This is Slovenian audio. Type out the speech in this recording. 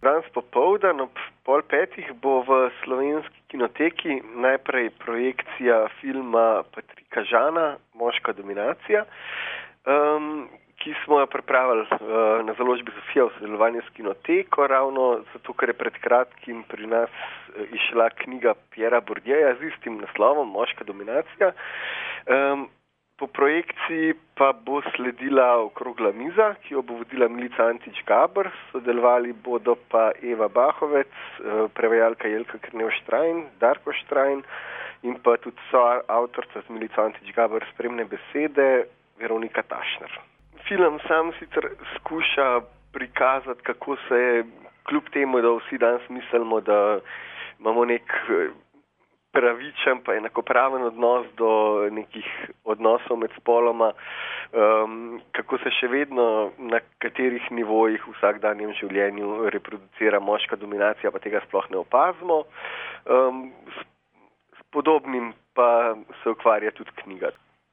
Danes popoldan ob 4:30 bo v Slovenski kinoteki najprej projekcija filma Patrika Žana Moška dominacija, ki smo jo pripravili na založbi Zofija v sodelovanju s Kinoteko, ravno zato, ker je pred kratkim pri nas izšla knjiga Pierra Bourdieja z istim naslovom Moška dominacija. Po projekciji pa bo sledila okrogla miza, ki jo bo vodila Milica Antić-Gaber, sodelovali bodo pa Eva Bahovec, prevajalka Jelka Krnevštrajn, Darko Štrajn in pa tudi soavtorica z Milico Antić-Gaber spremne besede Veronika Tašner. Film sam sicer skuša prikazati, kako se je, kljub temu, da vsi danes mislimo, da imamo nek pravičen pa enakopraven odnos do nekih odnosov med spoloma, kako se še vedno na katerih nivojih v vsakdanjem življenju reproducira moška dominacija, pa tega sploh ne opazimo. S podobnim pa se ukvarja tudi knjiga.